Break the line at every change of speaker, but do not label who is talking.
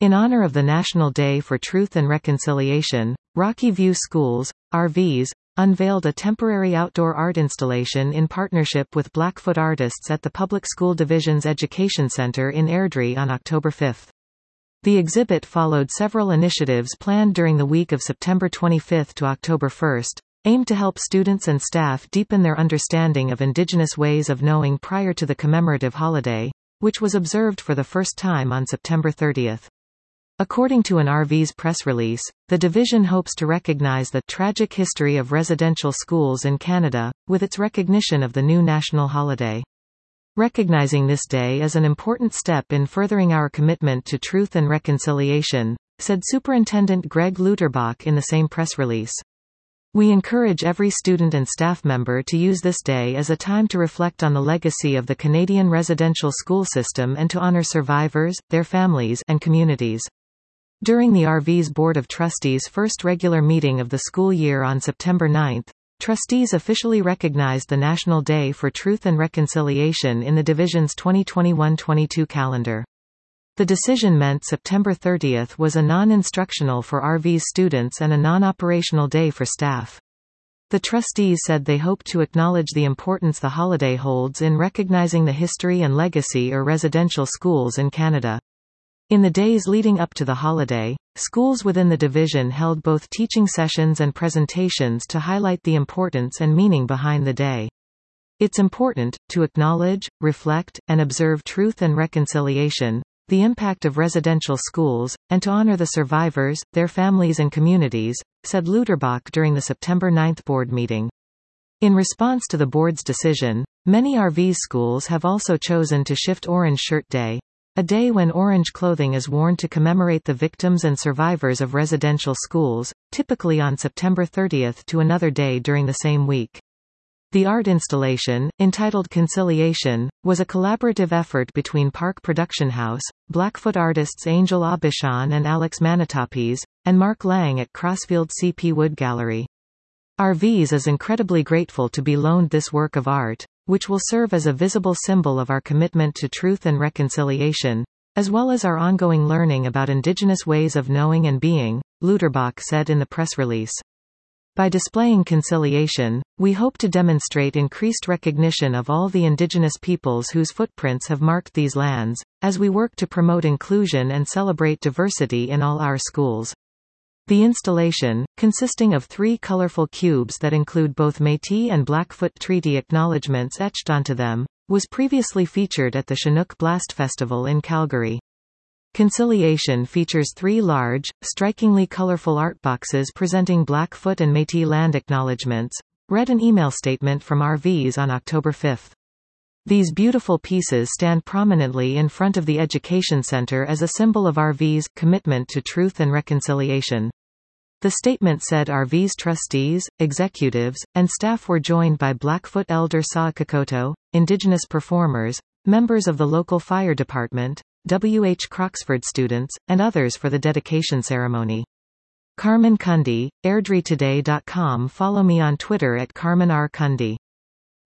In honor of the National Day for Truth and Reconciliation, Rocky View Schools, RVs, unveiled a temporary outdoor art installation in partnership with Blackfoot artists at the Public School Division's Education Center in Airdrie on October 5. The exhibit followed several initiatives planned during the week of September 25 to October 1, aimed to help students and staff deepen their understanding of Indigenous ways of knowing prior to the commemorative holiday, which was observed for the first time on September 30. According to an RV's press release, the division hopes to recognize the tragic history of residential schools in Canada, with its recognition of the new national holiday. Recognizing this day is an important step in furthering our commitment to truth and reconciliation, said Superintendent Greg Luterbach in the same press release. We encourage every student and staff member to use this day as a time to reflect on the legacy of the Canadian residential school system and to honor survivors, their families, and communities. During the RV's Board of Trustees' first regular meeting of the school year on September 9, trustees officially recognized the National Day for Truth and Reconciliation in the division's 2021-22 calendar. The decision meant September 30 was a non-instructional for RV's students and a non-operational day for staff. The trustees said they hope to acknowledge the importance the holiday holds in recognizing the history and legacy of residential schools in Canada. In the days leading up to the holiday, schools within the division held both teaching sessions and presentations to highlight the importance and meaning behind the day. It's important to acknowledge, reflect, and observe truth and reconciliation, the impact of residential schools, and to honor the survivors, their families and communities, said Luterbach during the September 9 board meeting. In response to the board's decision, many RV schools have also chosen to shift Orange Shirt Day, a day when orange clothing is worn to commemorate the victims and survivors of residential schools, typically on September 30 to another day during the same week. The art installation, entitled Conciliation, was a collaborative effort between Park Production House, Blackfoot artists Angel Aubuchon and Alex Manitapes, and Mark Lang at Crossfield C.P. Wood Gallery. RVs is incredibly grateful to be loaned this work of art, which will serve as a visible symbol of our commitment to truth and reconciliation, as well as our ongoing learning about Indigenous ways of knowing and being, Luterbach said in the press release. By displaying conciliation, we hope to demonstrate increased recognition of all the Indigenous peoples whose footprints have marked these lands, as we work to promote inclusion and celebrate diversity in all our schools. The installation, consisting of 3 colorful cubes that include both Métis and Blackfoot treaty acknowledgements etched onto them, was previously featured at the Chinook Blast Festival in Calgary. Conciliation features 3 large, strikingly colorful art boxes presenting Blackfoot and Métis land acknowledgements, read an email statement from RVs on October 5. These beautiful pieces stand prominently in front of the Education Center as a symbol of RV's commitment to truth and reconciliation. The statement said RV's trustees, executives, and staff were joined by Blackfoot elder Saakakoto, Indigenous performers, members of the local fire department, W.H. Croxford students, and others for the dedication ceremony. Carmen Cundy, AirdrieToday.com. Follow me on Twitter at Carmen R. Cundy.